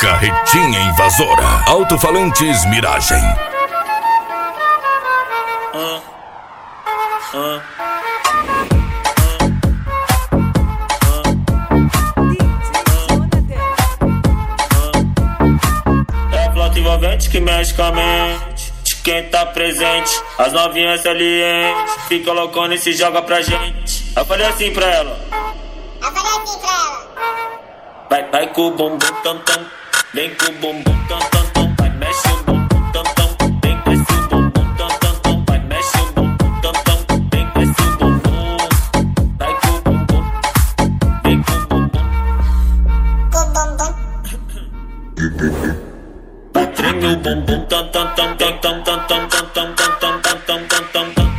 Carretinha invasora. Alto-falantes Miragem. É flauta envolvente que mexe com a mente de quem tá presente. As novinhas salientes fica loucona e se joga pra gente. Eu falei assim pra ela. Vai com o bumbum tam tam, vem com o bumbum tam tam tam, vai mexe o bumbum tam tam, vem desce o bumbum tam tam tam, vai mexe o bumbum tam tam, vem desce o bumbum, vai com o bumbum, vem com o bumbum, vai treme o bumbum tam tam tam tam tam tam tam tam tam tam tam tam tam tam tam.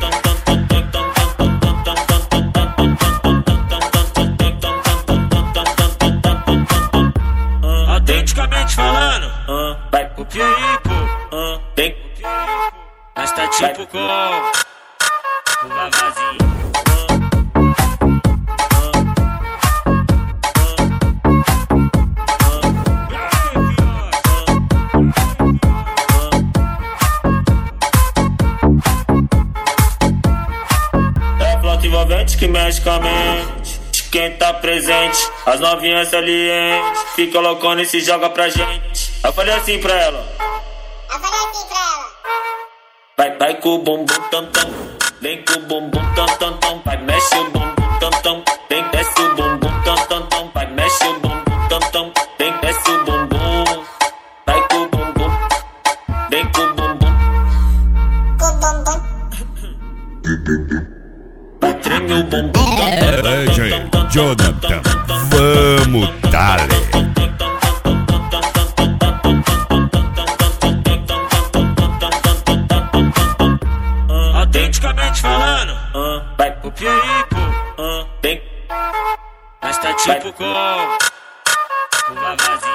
Autenticamente falando, Vai copia aí, pô. Vem, Mas tá tipo com o Vavazinho. É flauta envolvente que mexe com a mente de quem tá presente. As novinhas salientes fica loucona e se joga pra gente. Eu falei assim pra ela. Vai com o bumbum tam tam, vem com o bumbum tam tam tam, vai mexe o bumbum tam tam, vem desce o bumbum tam tam tam, vai mexe o bumbum tam tam, vem desce o bumbum, vai com o bumbum, vem com o bumbum, vai treme o bumbum tam tam. Jonathan, vamos dale. Autenticamente falando, Vai copia aí, pô. vem. Mas tá tipo com o Vavazinho.